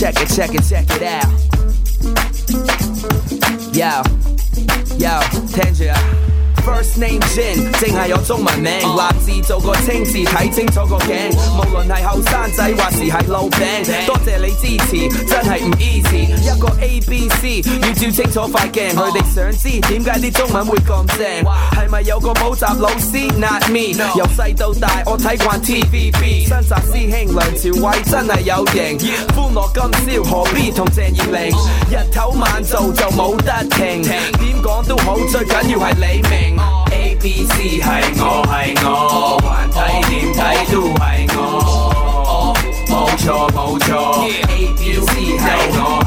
check it out. Yo, 聽住啊。First name Jin， 淨係有中文名，立字做個清字，睇清楚個頸。無論係後生仔或是係老餅，多謝你支持，真係唔 easy。一個 ABC 要照清楚塊鏡，佢哋想知點解啲中文會咁正，係咪有個補習老師 ？Not me， 由細到大我睇慣 TVB， 新紮師兄梁朝偉真係有型，歡樂今宵何必同鄭裕玲，日頭晚做就冇得停，點講都好，最緊要係你明。A B C 係我，還睇點睇都係我，冇錯。A B C 係我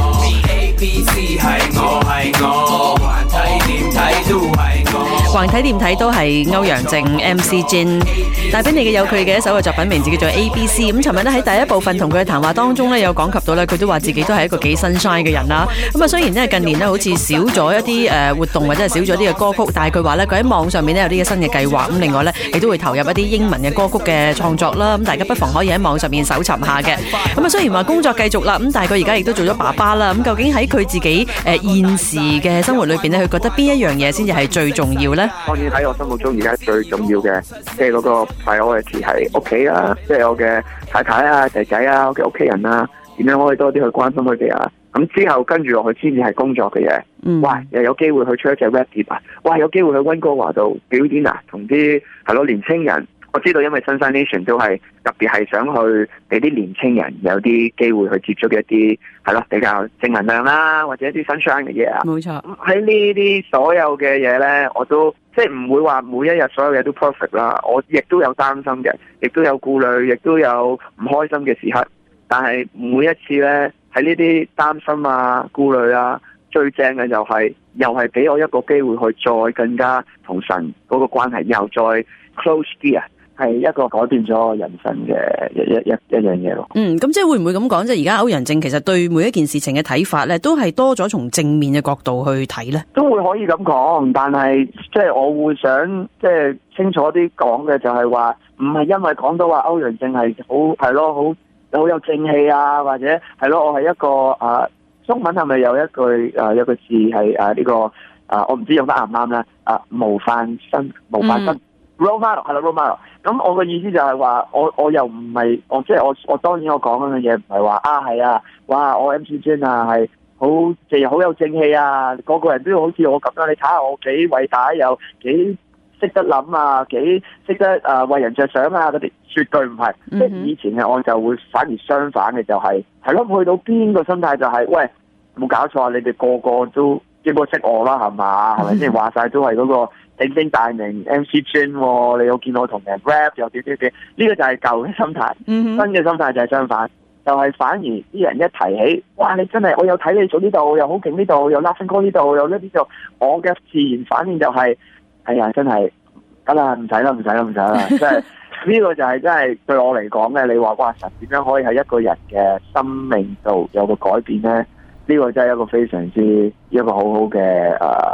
，A B C 係我，還睇點睇都係我。 橫睇掂睇都係歐陽靖 MC Jin 帶俾你嘅有佢嘅一首嘅作品名字叫做 ABC。 咁尋日咧喺第一部分同佢嘅談話當中咧有講及到咧，佢都話自己都係一個幾 sunshine 嘅人啦。咁啊雖然咧近年咧好似少咗一啲活動或者係少咗啲嘅歌曲，但係佢話咧佢喺網上面咧有啲嘅新嘅計劃。咁另外咧亦都會投入一啲英文嘅歌曲嘅創作啦。咁大家不妨可以喺網上面搜尋下嘅。咁啊雖然話工作繼續啦，咁但係佢而家亦都做咗爸爸啦。咁究竟喺佢自己現時嘅生活裏邊咧，佢覺得邊一樣嘢先至係最重要咧？ 當然喺我心目中而家最重要嘅，即係嗰個 priority 係屋企啦，即係我嘅太太啊、仔仔啊、我嘅屋企人啊，點樣可以多啲去關心佢哋啊？咁之後跟住落去先至係工作嘅嘢。哇！又有機會去出一隻 rap 碟啊！哇！有機會去溫哥華度表演啊，同啲係咯年青人。我知道因為 Sunshine Nation 都係特別係想去俾啲年青人有啲機會去接觸一啲係咯比較正能量啦，或者一啲 sunshine 嘅嘢啊。 冇錯。 喺呢啲所有嘅嘢咧，我都即係唔會話每一日所有嘢都 perfect 啦。我亦都有擔心嘅，亦都有顧慮，亦都有唔開心嘅時刻。但係每一次咧喺呢啲擔心啊、顧慮啊，最正嘅就係又係俾我一個機會去再更加同神嗰個關係又再 close 啲啊！係一個改變咗人生嘅一樣嘢咯。 咁即係會唔會咁講？即係而家歐陽靖其實對每一件事情嘅睇法咧，都係多咗從正面嘅角度去睇咧。 都會可以咁講，但係即係我會想即係清楚啲講嘅就係話，唔係因為講到話歐陽靖係好係咯，好有正氣啊，或者係咯，我係一個中文係咪有一句有個字係呢個我唔知用得啱唔啱咧？模範生。role model 係啦 role model。咁我嘅意思就係話，我又唔係即係我當然我講緊嘅嘢唔係話係啊，哇我 MC Jin 啊係好好有正氣啊，個個人都要好似我咁樣，你睇下我幾偉大，又幾識得諗啊，幾識得為人着想啊嗰啲，絕對唔係。即係以前嘅我就會反而相反嘅，就係咯，去到邊個心態就係喂，冇搞錯啊，你哋個個都基本識我啦係嘛，係咪先？話晒都係嗰個鼎鼎大名 MC Jin 喎，你有見我同人 rap 又點，呢個就係舊嘅心態。新嘅心態就係相反，就係反而啲人一提起，哇！你真係我有睇你做呢度，又好勁呢度，又 Laughing 哥呢度，又呢啲度，我嘅自然反應就係，哎呀，真係得啦，唔使啦，即係呢個就係真係對我嚟講嘅。你話哇，神點樣可以喺一個人嘅生命度有個改變咧？呢個真係一個非常之一個好好嘅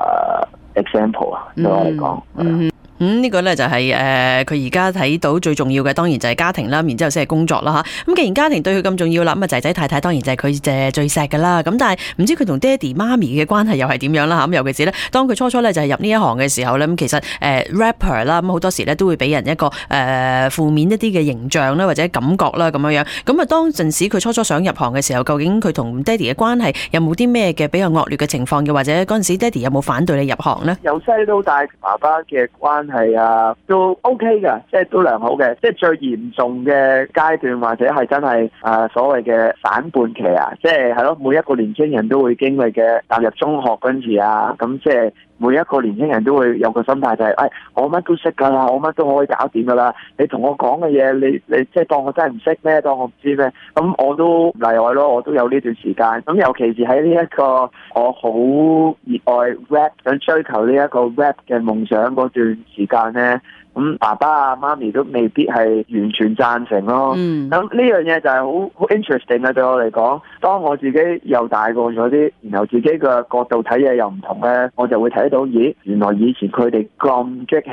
example 啊，對我嚟講。 呢個咧就係佢而家睇到最重要嘅，當然就係家庭啦，然之後先係工作啦吓。咁既然家庭對佢咁重要啦，咁啊仔仔太太當然就係佢最錫噶啦。咁但係唔知佢同爹哋媽咪嘅關係又係點樣啦吓。咁尤其是咧，當佢初咧就係入呢一行嘅時候咧，咁其實rapper 啦，咁好多時咧都會俾人一個負面一啲嘅形象啦，或者感覺啦咁樣樣。咁啊當陣時佢初想入行嘅時候，究竟佢同爹哋嘅關係有冇啲咩嘅比較惡劣嘅情況嘅，或者嗰陣時爹哋有冇反對你入行咧？ 由細到大，爸爸嘅關係啊，都 OK 噶，即係都良好嘅。即係最嚴重嘅階段，或者係真係所謂嘅反叛期啊，即係咯，每一個年輕人都會經歷嘅。踏入中學嗰陣時啊，咁即係每一個年輕人都會有個心態就係，我乜都識噶啦，我乜都可以搞掂噶啦。你同我講嘅嘢，你即係當我真係唔識咩？當我唔知咩？咁我都例外咯，我都有呢段時間。咁尤其是喺呢一個我好熱愛 rap， 想追求呢一個 rap 嘅夢想嗰段時間咧，咁爸爸啊媽咪都未必係完全贊成咯。咁呢樣嘢就係好 interesting 嘅，對我嚟講。當我自己又大個咗啲，然後自己嘅角度睇嘢又唔同咧，我就會睇到，咦，原來以前佢哋咁激氣，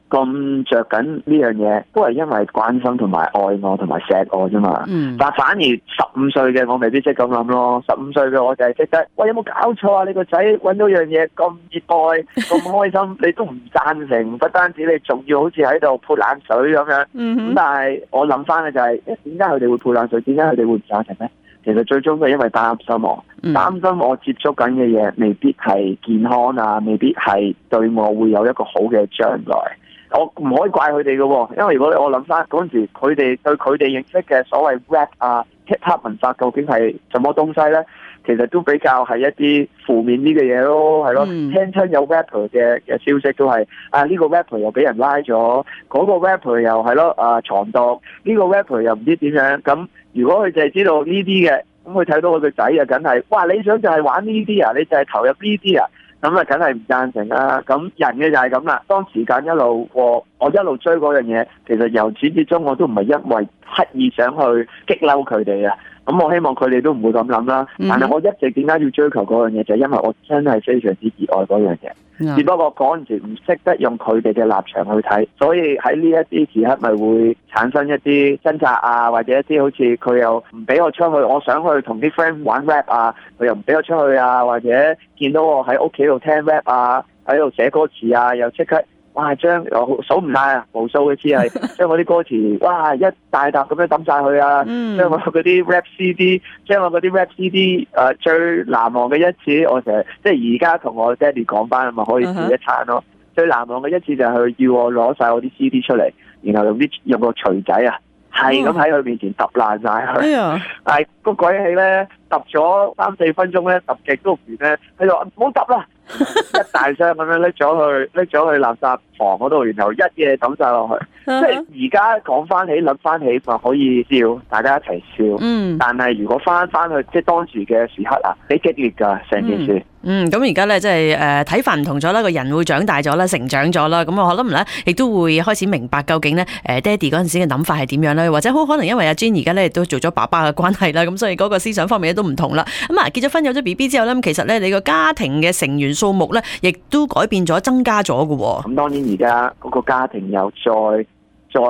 咁着緊呢樣嘢，都係因為關心同埋愛我同埋錫我啫嘛。但反而15歲嘅我未必識咁諗咯。15歲嘅我就係識得，喂，有冇搞錯啊？你個仔揾到樣嘢咁熱愛咁開心，你都唔贊成，不單止你仲要好似喺度潑冷水咁樣。咁但係我諗翻嘅就係，點解佢哋會潑冷水？點解佢哋會唔贊成咧？其實最終都係因為擔心我，擔心我接觸緊嘅嘢未必係健康啊，未必係對我會有一個好嘅將來。我唔可以怪佢哋嘅，因為如果我諗翻嗰陣時，佢哋對佢哋認識嘅所謂 rap 啊、hip hop 文化究竟係什麼東西咧？其實都比較係一啲負面啲嘅嘢咯，係咯。聽親有 rapper 嘅消息都係呢個 rapper 又俾人拉咗，嗰個 rapper 又係咯藏毒，呢個 rapper 又唔知點樣。咁如果佢就係知道呢啲嘅，咁佢睇到佢個仔啊，梗係哇！你想就係玩呢啲啊，你就係投入呢啲啊。咁啊，梗係唔贊成啦。咁人嘅就係咁啦。當時間一路過，我一路追嗰樣嘢，其實由始至終我都唔係因為刻意想去激嬲佢哋啊。咁我希望佢哋都唔會咁諗啦。但係我一直點解要追求嗰樣嘢，就係因為我真係非常之熱愛嗰樣嘢。只不過嗰陣時唔識得用佢哋嘅立場去睇，所以喺呢一啲時刻咪會產生一啲掙扎啊，或者一啲好似佢又唔俾我出去，我想去同啲 friend 玩 rap 啊，佢又唔俾我出去啊，或者見到我喺屋企度聽 rap 啊，喺度寫歌詞啊，又即刻哇將數唔晒啊，無數嘅次係將我啲歌詞哇一大沓咁樣抌晒佢啊，將我嗰啲 rap CD， 將我嗰啲 rap CD 最難忘嘅一次，我成日即係而家同我爹哋講翻，咪可以笑一餐咯。最難忘嘅一次就係佢要我攞晒我啲 CD 出嚟，然後用個錘仔啊，係咁喺佢面前揼爛晒佢。係個鬼氣咧，揼咗3-4分鐘咧，揼極都唔完咧，喺度唔好揼啦，一大箱咁樣拎咗去垃圾房嗰度，然後一嘢抌晒落去。即係而家講翻起諗翻起，咪可以笑，大家一齊笑。但係如果翻去即係當時嘅時刻啊，幾激烈㗎成件事。 咁而家咧即係睇法唔同咗啦，個人會長大咗啦，成長咗啦，咁我可能咧亦都會開始明白究竟咧爹哋嗰陣時嘅諗法係點樣咧，或者好可能因為阿 Jane 而家咧都做咗爸爸嘅關係啦，咁所以嗰個思想方面都唔同啦。咁結咗婚有咗 BB 之後咧，其實咧你個家庭嘅成員數目咧，亦都改變咗，增加咗嘅喎。咁當然而家嗰個家庭又再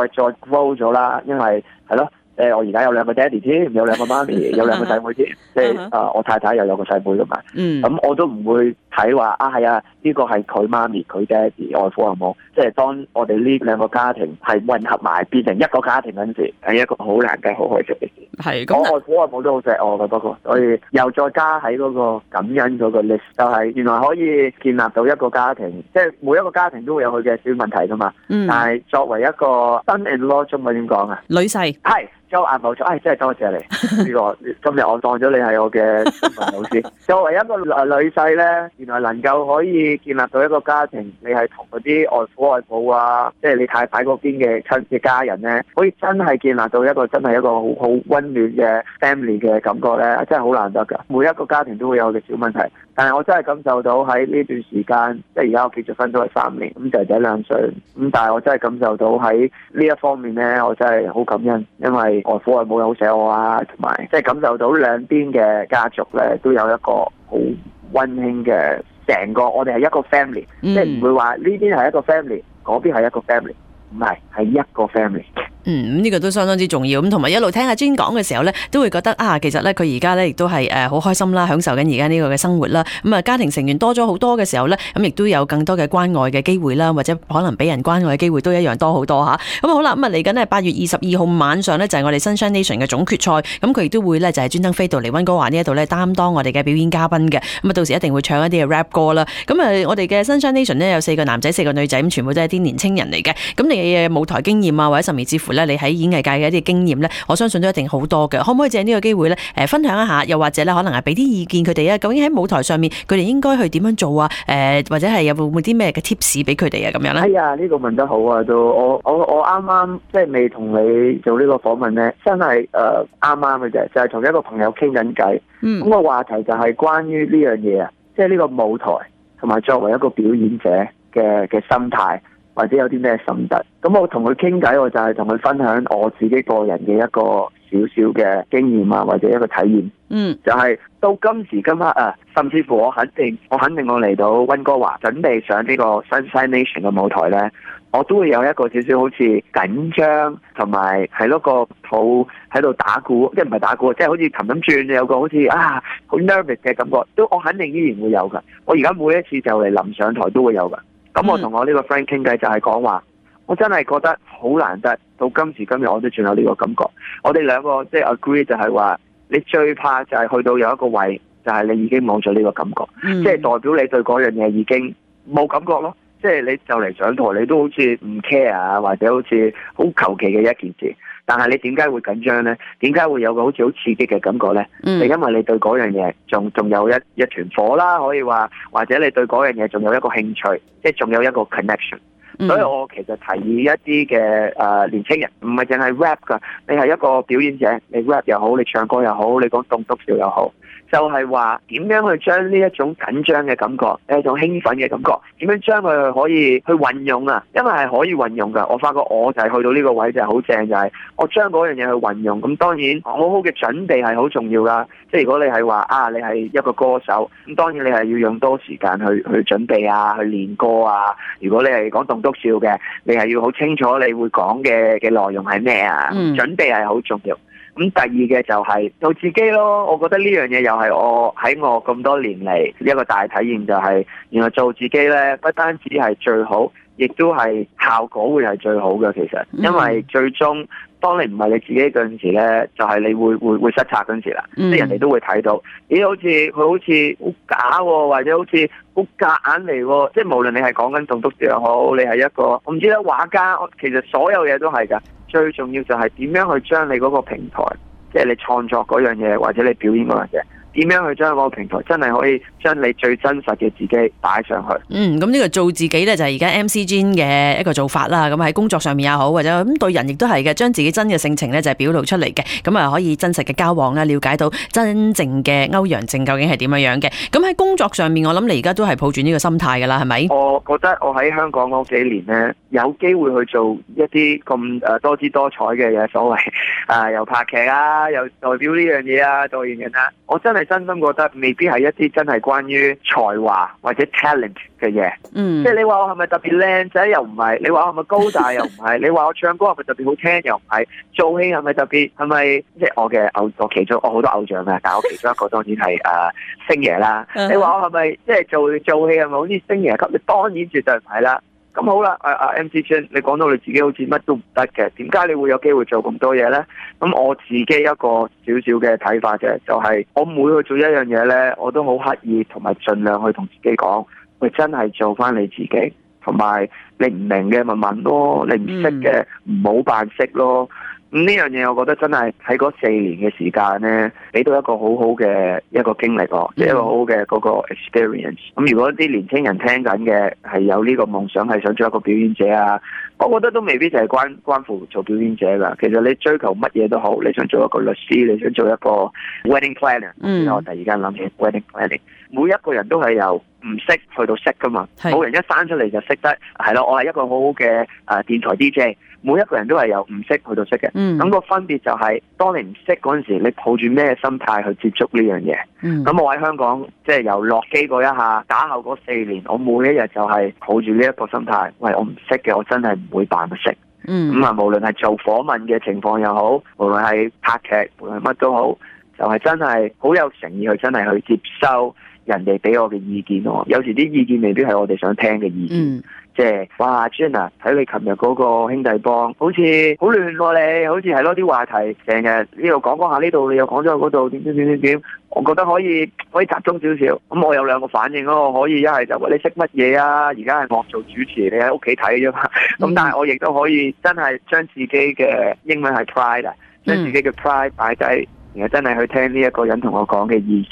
grow 咗啦，因為係咯。我而家有2個爹哋添，有2個媽咪，有2個細妹添，即係我太太又有個細妹噶嘛。咁我都唔會睇話係啊，呢個係佢媽咪佢爹哋外父外母，即係當我哋呢2個家庭係混合埋變成一個家庭嗰陣時，係一個好難嘅好開心嘅事。係咁，我外父外母都好錫我嘅，不過所以又再加喺嗰個感恩嗰個 list， 就係原來可以建立到一個家庭，即係每一個家庭都會有佢嘅小問題噶嘛。但係作為一個 son-in-law 中文點講啊？女婿係。冇錯，真係多謝你呢個今日我當咗你係我嘅中文老師。作為一個女婿咧，原來能夠可以建立到一個家庭，你係同嗰啲外父外母啊，即係你太太嗰邊嘅親嘅家人咧，可以真係建立到一個真係一個好溫暖嘅 family 嘅感覺咧，真係好難得㗎。每一個家庭都會有嘅小問題，但係我真係感受到喺呢段時間，即係而家我結咗婚都係3年，咁仔仔2歲，咁但係我真係感受到喺呢一方面咧，我真係好感恩，因為外父外母好錫我啊，同埋即係感受到兩邊嘅家族咧都有一個好溫馨嘅，成個我哋係一個 family，即係唔會話呢邊係一個 family，嗰邊係一個 family，唔係一個 family。呢個都相當之重要，咁同埋一路聽阿 Jane 講嘅時候咧，都會覺得其實咧佢而家咧亦都係好開心啦，享受緊而家呢個嘅生活啦。咁啊，家庭成員多咗好多嘅時候咧，咁亦都有更多嘅關愛嘅機會啦，或者可能俾人關愛嘅機會都一樣多好多吓。咁好啦，咁啊嚟緊咧8月22號晚上咧就係我哋 Sunshine Nation 嘅總決賽，咁佢亦都會咧就係專登飛到嚟溫哥華呢一度咧擔當我哋嘅表演嘉賓嘅。咁啊到時一定會唱一啲嘅 rap 歌啦。咁啊我哋嘅 Sunshine Nation 咧有4個男仔4個女仔，咁全部都係啲年青人嚟嘅。咁你嘅舞台經驗啊，或者甚至乎咧你喺演藝界嘅一啲經驗咧，我相信都一定好多嘅。可唔可以借呢個機會咧，分享一下？又或者咧，可能係俾啲意見佢哋啊？究竟喺舞台上面，佢哋應該去點樣做啊？或者係有冇啲咩嘅 tips 俾佢哋啊？咁樣咧？係啊，呢個問得好啊！都我啱啱即係未同你做呢個訪問咧，真係啱啱嘅啫，就係同一個朋友傾緊偈。咁個話題就係關於呢樣嘢啊，即係呢個舞台同埋作為一個表演者嘅心態。或者有啲咩心得，咁我同佢傾偈，我就係同佢分享我自己個人嘅一個少少嘅經驗啊，或者一個體驗。 就係到今時今刻啊，甚至乎我肯定我嚟到溫哥華準備上呢個 Sunshine Nation 嘅舞台咧，我都會有一個少少好似緊張同埋係咯個肚喺度打鼓，即係唔係打鼓，即係好似琴咁轉，有個好似好 nervous 嘅感覺，都我肯定依然會有㗎。我而家每一次就嚟臨上台都會有㗎。咁我同我呢個 friend 傾偈就係講話，我真係覺得好難得，到今時今日我都仲有呢個感覺。我哋兩個即係 agree 就係話，你最怕就係去到有一個位，就係你已經冇咗呢個感覺，即係代表你對嗰樣嘢已經冇感覺咯。即係你就嚟上台，你都好似唔 care 啊，或者好似好求其嘅一件事。但係你點解會緊張呢？點解會有個好似好刺激嘅感覺呢？就因為你對嗰樣嘢仲有一團火啦，可以話，或者你對嗰樣嘢仲有一個興趣，即係仲有一個 connection。所以我其實提議一啲嘅年青人，唔係淨係 rap 㗎，你係一個表演者，你 rap 又好，你唱歌又好，你講棟篤笑又好，就係話點樣去將呢一種緊張嘅感覺，一種興奮嘅感覺，點樣將佢可以去運用啊？因為係可以運用㗎。我發覺我就係去到呢個位就係好正，就係我將嗰樣嘢去運用。咁當然好好嘅準備係好重要㗎。即係如果你係話你係一個歌手，咁當然你係要用多時間去準備啊，去練歌啊。如果你係講棟篤笑嘅，你係要好清楚你會講嘅內容係咩啊？準備係好重要。咁第二嘅就係做自己咯。我覺得呢樣嘢又係我喺我咁多年嚟一個大體驗，就係原來做自己咧，不單止係最好，亦都係效果會係最好嘅。其實，因為最終當你唔係你自己嗰陣時咧，就係你會失策嗰陣時啦。即係人哋都會睇到，咦？好似佢好似好假喎，或者好似好夾硬嚟喎。即係無論你係講緊棟篤笑又好，你係一個我唔知啦畫家，其實所有嘢都係㗎。最重要就係點樣去將你嗰個平台，即係你創作嗰樣嘢，或者你表演嗰樣嘢，點樣去將嗰個平台真係可以將你最真實嘅自己擺上去。 咁呢個做自己咧就係而家 MC Jin 嘅一個做法啦。咁喺工作上面也好，或者咁對人亦都係嘅，將自己真嘅性情咧就係表露出嚟嘅。咁啊可以真實嘅交往啦，了解到真正嘅歐陽靖究竟係點樣嘅。咁喺工作上面，我諗你而家都係抱住呢個心態噶啦，係咪？我覺得我喺香港嗰幾年咧，有機會去做一啲咁多姿多彩嘅嘢，所謂又拍劇啊，又代表呢樣嘢啊，代言人啊，我真係真心覺得未必係一啲真係關於才華或者 talent 嘅嘢。即係你話我係咪特別靚仔又唔係，你話我係咪高大又唔係，你話我唱歌係咪特別好聽又唔係，做戲係咪特別係咪即係我嘅我其中我好多偶像嘅，但係我其中一個當然係星爺啦。你話我係咪即係做戲係咪好似星爺級？你當然絕對唔係啦。咁好啦，MC Jin，你講到你自己好似乜都唔得嘅，點解你會有機會做咁多嘢呢？咁我自己一個少少嘅睇法嘅，就係我每去做一樣嘢呢，我都好刻意同埋盡量去同自己講，喂，真係做翻你自己，同埋你唔明嘅咪問咯，你唔識嘅唔好扮識咯。咁呢樣嘢，我覺得真係喺嗰4年嘅時間咧，俾到一個好好嘅一個經歷咯，即係一個好好嘅嗰個 experience。咁如果啲年輕人聽緊嘅係有呢個夢想，係想做一個表演者啊，我覺得都未必就係關乎做表演者㗎。其實你追求乜嘢都好，你想做一個律師，你想做一個 wedding planner，我突然間諗起 wedding planning，每一個人都係由唔識去到識㗎嘛，冇人一生出嚟就識得。係咯，我係一個好好嘅電台 DJ。每一個人都係由唔識去到識嘅，咁個分別就係，當你唔識嗰陣時，你抱住咩心態去接觸呢樣嘢？咁我喺香港，即係由落機嗰一下打後嗰4年，我每一日就係抱住呢一個心態，喂，我唔識嘅，我真係唔會扮唔識。咁啊，無論係做訪問嘅情況又好，無論係拍劇，無論乜都好，就係真係好有誠意去真係去接收人哋俾我嘅意見咯。有時啲意見未必係我哋想聽嘅意見。即係哇 Jenna 睇你琴日嗰個兄弟幫，好似好亂喎你，好似係咯啲話題，成日呢度講下呢度，你又講咗嗰度點，我覺得可以集中少少。咁我有2個反應咯，我可以一係就話你識乜嘢啊？而家係我做主持，你喺屋企睇啫嘛。咁但係我亦都可以真係將自己嘅英文係 pride 啊，將自己嘅 pride 擺低，然後真係去聽呢一個人同我講嘅意見。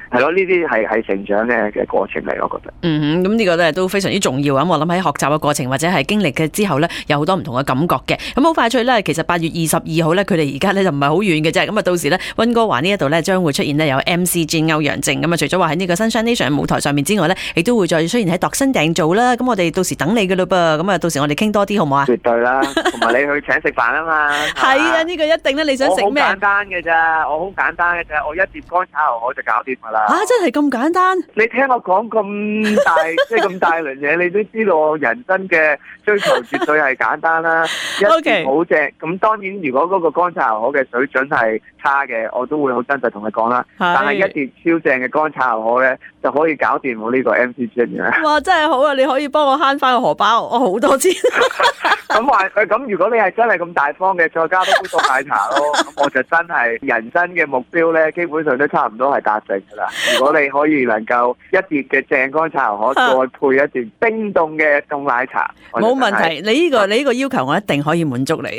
係咯，呢啲係成長嘅過程嚟，我覺得。 咁呢個都非常之重要啊！我諗喺學習嘅過程或者係經歷嘅之後呢，有好多唔同嘅感覺嘅。咁好快脆呢，其實8月22號呢，佢哋而家呢就唔係好遠嘅啫。咁啊，到時呢，溫哥華呢一度呢將會出現呢有 MC Jin 歐陽靖。咁啊，除咗話喺呢個 Sunshine Nation 嘅舞台上面之外呢，亦都會再出現喺度身訂造啦。咁我哋到時等你噶啦噃。咁啊，到時我哋傾多啲好唔好啊？ 絕對啦，同埋你去請食飯啊嘛。 係啊，呢個一定啦。你想食咩？ 我好簡單嘅咋，我一碟乾炒牛河就搞掂噶啦。 真係咁簡單？ 你聽我講咁大，即係咁大輪嘢，你都知道我人生嘅追求絕對係簡單啦。一碟好正，咁當然如果嗰個乾炒牛河嘅水準係差嘅，我都會好真實同你講啦。但係一碟超正嘅乾炒牛河咧，就可以搞掂我呢個 MC Jin 嘅。 哇，真係好啊！你可以幫我慳翻個荷包，我好多錢。 咁如果你係真係咁大方嘅，再加多杯凍奶茶咯，咁我就真係人生嘅目標咧，基本上都差唔多係達成噶啦。如果你可以能夠一碟嘅正乾炒牛河，再配一碟冰凍嘅凍奶茶， 冇問題。你呢個要求我一定可以滿足你。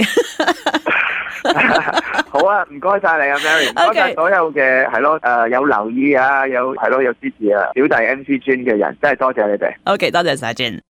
好啊，唔該晒你啊 Mary， 唔該晒所有嘅係咯，有留意啊，有支持啊，表弟 MC Jin 嘅人，真係多謝你哋。 OK， 多謝晒 Jin。